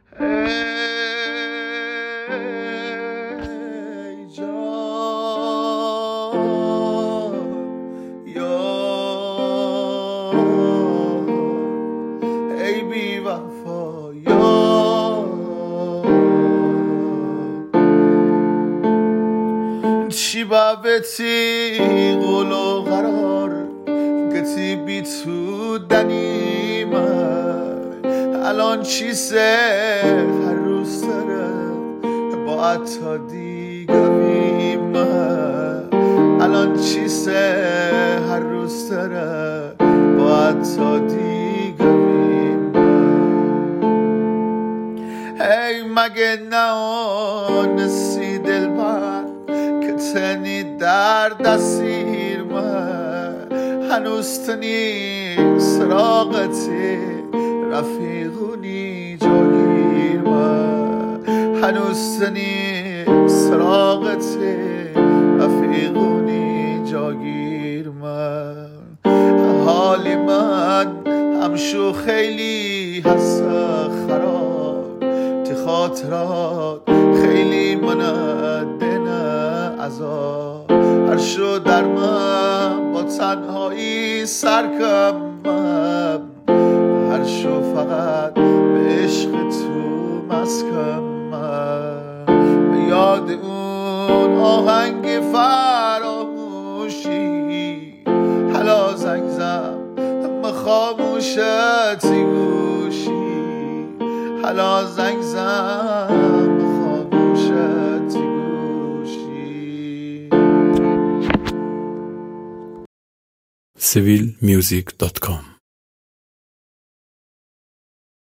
ای جان یار، ای بی وفا یار، چی بابتی قولو قرار گتی بی تو دنیمه الان چیسه هر روز داره با عطا دیگه بیمه الان چیسه هر روز داره با عطا دیگه بیمه ای مگه نانسی دل بر که تنی در دستیر من هنوز تنی سراغتی رفیقونی جاگیر من هنوز تنی سراغتی رفیقونی جاگیر من حالی من همشو خیلی هست خراب تی خاطرات خیلی من دنه عذاب هر شو در من با تنهایی سرکمم هر شو فقط به عشق تو مسکمم به یاد اون آهنگ فراموشی حالا زنگ زم اما خاموشتی گوشی حالا زنگ زم خاموشتی گوشی civilmusic.com